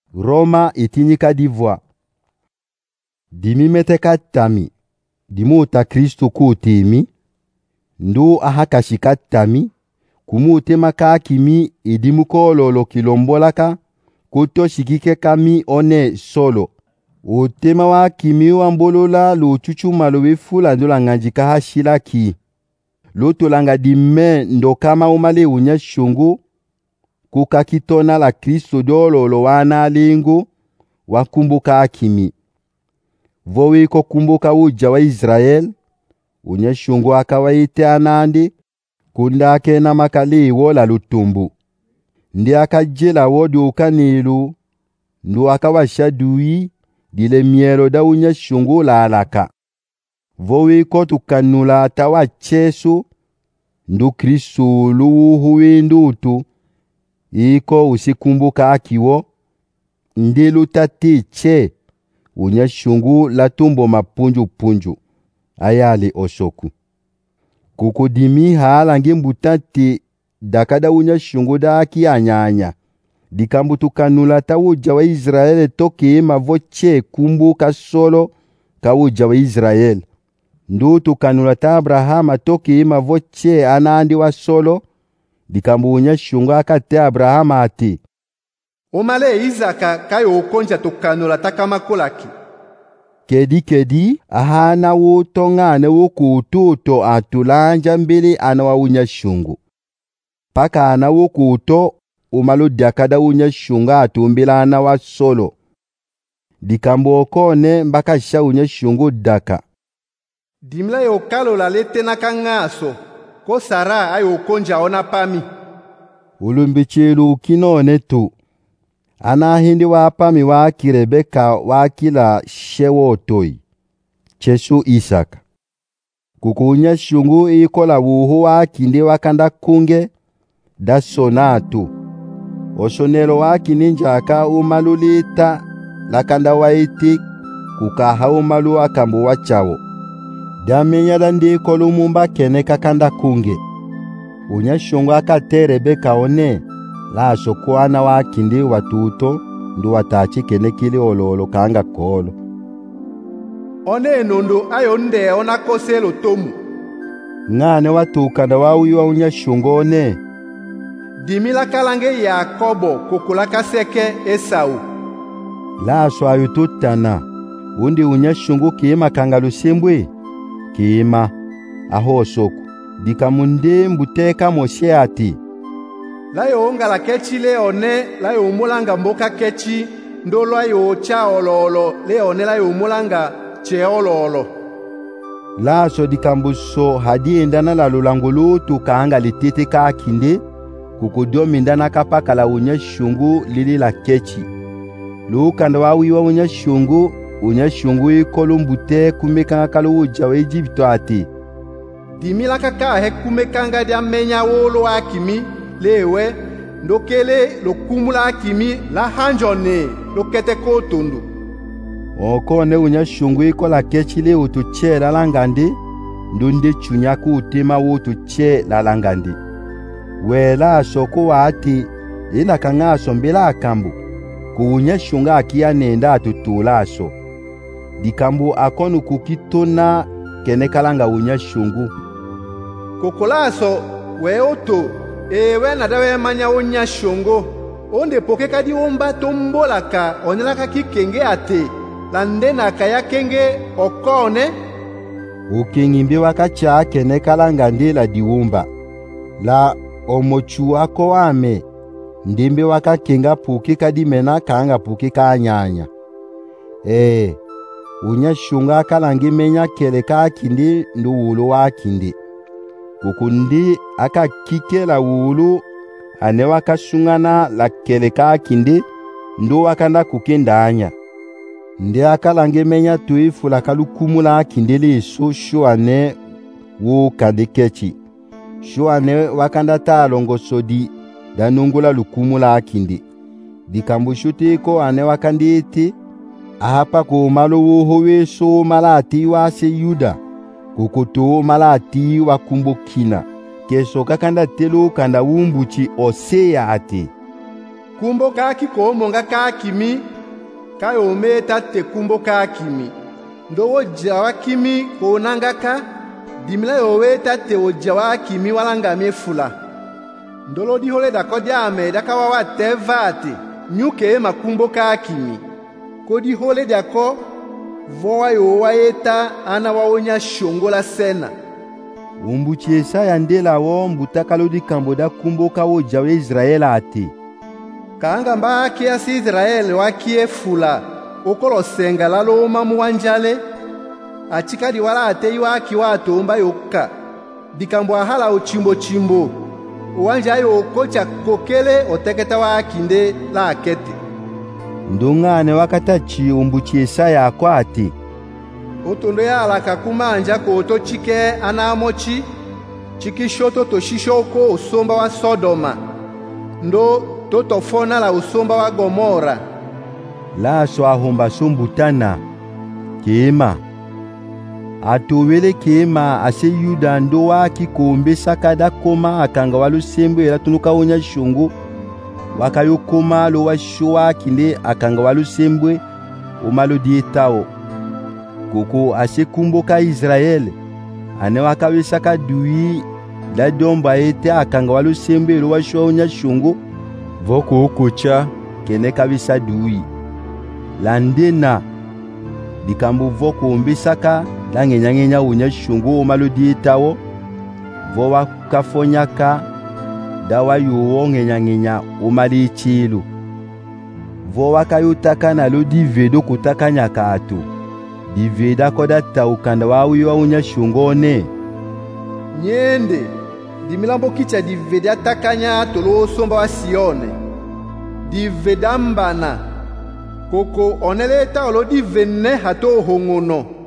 Roma itinyika divwa. Dimimete katami. Dimuta Kristo kutimi. Ndu ahakashikatami. Kumutema kakimi idimukololo kilombolaka. Kuto shikike kami one solo. Utema wa kimi wambolola luchuchuma luwifula ndula nganjika hashila ki. Lutulanga dime ndokama umale unya shungu. Kukakitona la Kristo dololo wana lingu. Wakumbuka akimi. Vowiko kumbuka uja wa Israel. Unya shungu akawaite anandi. Kundake na makali wola lutumbu. Ndi akajela wodi ukanilu. Ndu akawashadui. Dile mielo da unya shungu la alaka. Vowiko tukanula atawa chesu. Ndu Kristu luhuwi ndutu. Iko usikumbuka akiwo. Ndilu tatiche. Unya shungu la tumbo mapunju punju. Ayali osoku. Kukudimi haalangi mbutati. Dakada unya shungu da aki anyanya. Dikambutu kanula ta uja wa Israel toke mavoche kumbuka solo ka uja wa Israel. Ndutu kanula ta Abrahama toke mavoche anandi wa solo. Dikambu unya shungu akate Abrahama ati. Omale Isaka kayo ukonja tukanula takamakulaki. Kedi ahana wutongane wukututo atulanja mbili anawa unya shungu. Paka ana wukuto umalu diakada unya shunga atumbila anawa solo. Dikambu okone mbaka sha unya shungu daka. Dimla yo kalo la lete na kangaso. Ko Sara ayo ukonja ona pami. Ulumbichilu kinone tu. Anahindi wapami waki Rebeka wakila shewotoi. Chesu Isaka. Kukunya shungu ikola wuhu wakindi wakanda kunge. Da sonatu. Osonelo waki ninjaka umalulita. Lakanda waiti. Kukaha umalu akambu wachawo. Damenya dandi kolumumba kene kakanda kunge. Unya shungu akate Rebeka one. La sokuana wakindi watuto. Ndu watachi kene kili ololo kanga kolo. One nondo ayo nde ona koselo tomu. Ngane watukanda wawuwa unya shungu one. Dimila kalange Yakobo kukulaka seke Esau. La so ayututana. Undi unya shungu kiima kangalusimbwi. Kiima. Aho soku. Dikamunde mbuteka moshe ati. Layo onga la kechi leone, layo umulanga mboka kechi, ndolo ayo cha ololo, leone layo umulanga che ololo. La so dikambuso hadi indana la lulangulu tukaanga lititi ka kinde, kukudomi indana kapaka la unya shungu lili la kechi. Lukanda wawiwa unya shungu ikolumbute kumekanga kalu uja wa Egypto ati. Dimila kaka he kumekanga dia menya wolo akimi, lewe, ndokele lokumula akimi la hanjone, lokete kotundu. Okone unya shungu ikola kechi le utuche la langandi, ndunde chunyaku utima utuche la langandi. Wela soko wa ati, ina kanga sombela akambu, kuunya shunga akia nenda atutula aso. Dikambu akonu kukitona kene kalanga unya shungu. Kokolaso, we oto, ewe nadawe manya unya shungu. Onde poke kadi omba tombolaka, onelaka kikenge ate. Landena kaya kenge okone. Ukingimbi wakacha kene kalanga ndila diumba. La omochu wako wame. Ndimbi wakakinga puki kadimena kanga puki kanyanya. Unya shunga kalangi menya keleka akindi ndu wulu wakindi. Kukundi aka kikela wulu ane wakashungana la keleka akindi ndu wakanda kukindanya. Ndi akalangi menya tuifu la kalukumula akindi lisu shuane wu kandikechi. Shuane wakanda talongo sodi danungula lukumula akindi. Dikambushuti ko ane wakandi iti. Ahapa kumalu wuhuwe so malati wa se Yuda. Kukutu malati wa kumbukina. Keso kakanda telu kanda wumbuchi osea ati. kumbo kaki koomonga kakimi kayometa te kumbo kakimi ndo woja wakimi koonangaka dimila yoweta te woja wakimi walangamie fula ndolo dihole dako diame dakawa watevate nyuke makumbo kakimi kodihole dako voa yowa eta ana waonya shongola sena umbuchi Yesaya ndela wo mbutakalo di kambo da kumbo ka woja wa Israela ate kaanga mbaki asi Israeli wakie fula okolo senga lalo mamu wanjale achikadi wala ate iwaki watomba yokka dikambo ahala ochimbo wanja yokocha kokele oteketa wakinde la akete ndungane wakatachi umbuchi Yesaya akwati otondo ya alaka kumanja koto chike anamochi chikishoto toshishoko usomba wa Sodoma ndo totofona la usomba wa Gomora laso ahomba sombutana kema atowele kema ase Yuda ndo waki kombe sakada koma akanga walusembo era tunuka onya shungu wakayo koma lo washowa kinde akanga walusembwe omalo dietao koko ase kumbo ka Israel ane wakawesa ka dui da domba ete akanga walusembe lo washowa onya shungu voko okocha kene kabisa dui landena dikambo voko ombesaka la ngenya onya shungu omalo dietao vo wakafonyaka dawa yuwo ngenya omali chilo vo wakayutaka na lo divedo kutakanya kato diveda koda taukanda wawiwa unya shungone nyende dimilambo kicha diveda takanya tolo somba wa Sione diveda mbana koko oneleta olo divenne hato hongono